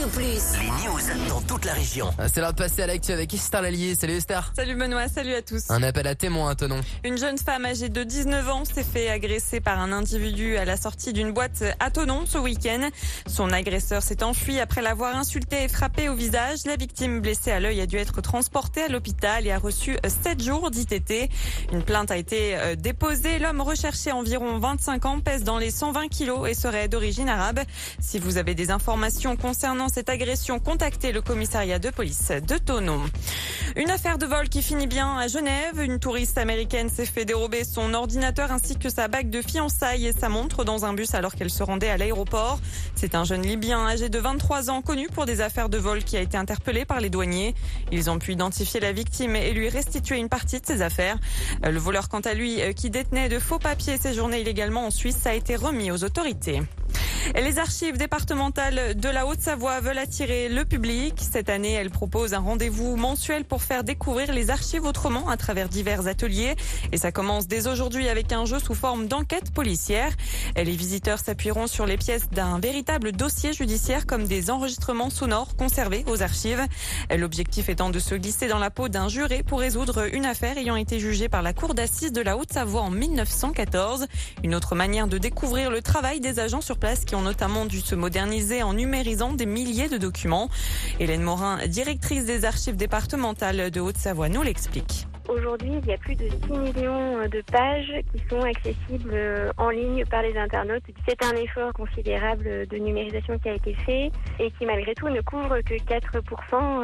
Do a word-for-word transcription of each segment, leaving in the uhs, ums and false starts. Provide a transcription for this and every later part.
Radio Plus. Les news dans toute la région. C'est l'heure de passer à l'actu avec Esther Lallier. Salut Esther. Salut Benoît, salut à tous. Un appel à témoins à Thonon. Une jeune femme âgée de dix-neuf ans s'est fait agresser par un individu à la sortie d'une boîte à Thonon ce week-end. Son agresseur s'est enfui après l'avoir insulté et frappé au visage. La victime blessée à l'œil a dû être transportée à l'hôpital et a reçu sept jours d'I T T. Une plainte a été déposée. L'homme recherché, environ vingt-cinq ans, pèse dans les cent vingt kilos et serait d'origine arabe. Si vous avez des informations concernant cette agression, contactez le commissariat de police de Thonon. Une affaire de vol qui finit bien à Genève. Une touriste américaine s'est fait dérober son ordinateur ainsi que sa bague de fiançailles et sa montre dans un bus alors qu'elle se rendait à l'aéroport. C'est un jeune Libyen âgé de vingt-trois ans connu pour des affaires de vol qui a été interpellé par les douaniers. Ils ont pu identifier la victime et lui restituer une partie de ses affaires. Le voleur, quant à lui, qui détenait de faux papiers séjournait illégalement en Suisse, a été remis aux autorités. Les archives départementales de la Haute-Savoie veulent attirer le public. Cette année, elles proposent un rendez-vous mensuel pour faire découvrir les archives autrement à travers divers ateliers. Et ça commence dès aujourd'hui avec un jeu sous forme d'enquête policière. Les visiteurs s'appuieront sur les pièces d'un véritable dossier judiciaire comme des enregistrements sonores conservés aux archives. L'objectif étant de se glisser dans la peau d'un juré pour résoudre une affaire ayant été jugée par la cour d'assises de la Haute-Savoie en mille neuf cent quatorze. Une autre manière de découvrir le travail des agents sur place qui ont notamment dû se moderniser en numérisant des milliers de documents. Hélène Morin, directrice des archives départementales de Haute-Savoie, nous l'explique. Aujourd'hui, il y a plus de six millions de pages qui sont accessibles en ligne par les internautes. C'est un effort considérable de numérisation qui a été fait et qui, malgré tout, ne couvre que quatre pour cent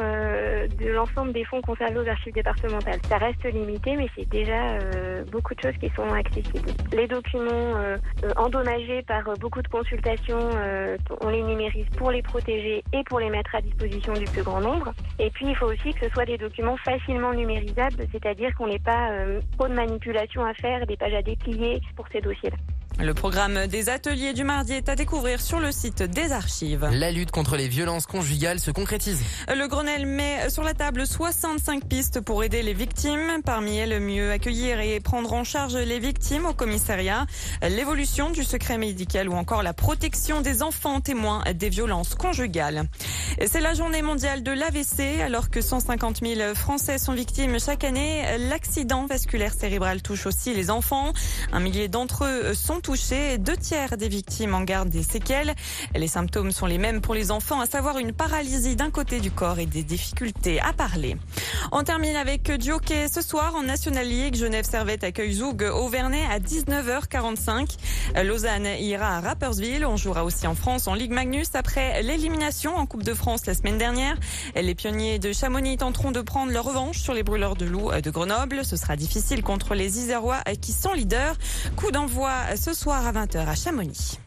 de l'ensemble des fonds conservés aux archives départementales. Ça reste limité, mais c'est déjà beaucoup de choses qui sont accessibles. Les documents endommagés par beaucoup de consultations, on les numérise pour les protéger et pour les mettre à disposition du plus grand nombre. Et puis, il faut aussi que ce soit des documents facilement numérisables, c'est-à-dire C'est-à-dire qu'on n'ait pas euh, trop de manipulations à faire, des pages à déplier pour ces dossiers-là. Le programme des ateliers du mardi est à découvrir sur le site des archives. La lutte contre les violences conjugales se concrétise. Le Grenelle met sur la table soixante-cinq pistes pour aider les victimes. Parmi elles, mieux accueillir et prendre en charge les victimes au commissariat, l'évolution du secret médical ou encore la protection des enfants témoins des violences conjugales. C'est la journée mondiale de l'A V C. Alors que cent cinquante mille Français sont victimes chaque année, l'accident vasculaire cérébral touche aussi les enfants. Un millier d'entre eux sont touchés. Deux tiers des victimes en gardent des séquelles. Les symptômes sont les mêmes pour les enfants, à savoir une paralysie d'un côté du corps et des difficultés à parler. On termine avec du hockey ce soir en National League. Genève Servette accueille Zoug Auvernais à dix-neuf heures quarante-cinq. Lausanne ira à Rapperswil. On jouera aussi en France en Ligue Magnus après l'élimination en Coupe de France la semaine dernière. Les pionniers de Chamonix tenteront de prendre leur revanche sur les brûleurs de loups de Grenoble. Ce sera difficile contre les Isérois qui sont leaders. Coup d'envoi ce soir à vingt heures à Chamonix.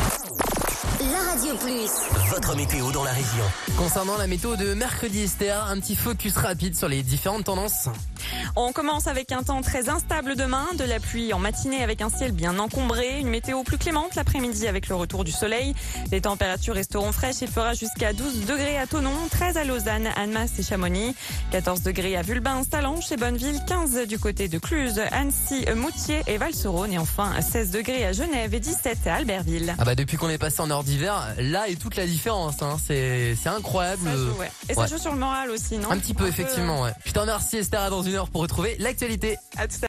La Radio Plus. Votre météo dans la région. Concernant la météo de mercredi, Esther, un petit focus rapide sur les différentes tendances. On commence avec un temps très instable demain, de la pluie en matinée avec un ciel bien encombré, une météo plus clémente l'après-midi avec le retour du soleil. Les températures resteront fraîches, il fera jusqu'à douze degrés à Thonon, treize à Lausanne, Annemasse et Chamonix, quatorze degrés à Vulbin, Salanches et Bonneville, quinze du côté de Cluse, Annecy, Moutier et Val-sur-Rhône et enfin seize degrés à Genève et dix-sept à Albertville. Ah bah depuis qu'on est passé en heure d'hiver, là est toute la différence, hein. c'est, c'est incroyable. Ça joue, ouais. Et ouais. ça joue sur le moral aussi, non? Un petit peu, effectivement, ouais. Je te remercie Esther, à dans une heure pour retrouver l'actualité. À tout à l'heure.